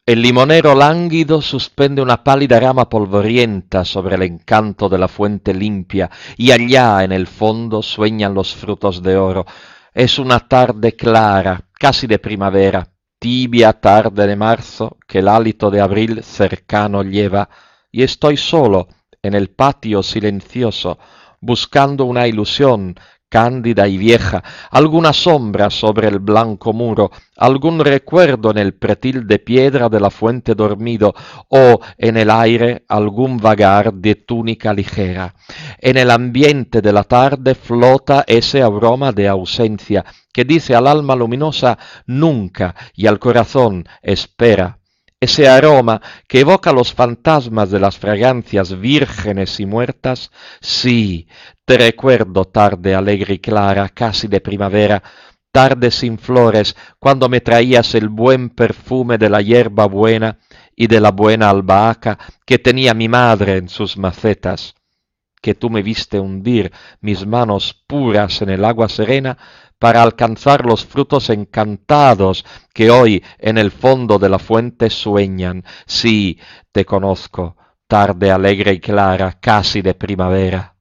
El limonero lánguido suspende una pálida rama polvorienta sobre el encanto de la fuente limpia, y allá en el fondo sueñan los frutos de oro. Es una tarde clara, casi de primavera, tibia tarde de marzo, que el hálito de abril cercano lleva, y estoy solo en el patio silencioso, buscando una ilusión cándida y vieja, alguna sombra sobre el blanco muro, algún recuerdo en el pretil de piedra de la fuente dormido, o en el aire algún vagar de túnica ligera. En el ambiente de la tarde flota ese aroma de ausencia que dice al alma luminosa nunca y al corazón espera. Ese aroma que evoca los fantasmas de las fragancias vírgenes y muertas, sí, te recuerdo tarde alegre y clara, casi de primavera, tarde sin flores, cuando me traías el buen perfume de la hierba buena y de la buena albahaca que tenía mi madre en sus macetas, que tú me viste hundir mis manos puras en el agua serena para alcanzar los frutos encantados que hoy en el fondo de la fuente sueñan. Sí, te conozco, tarde alegre y clara, casi de primavera.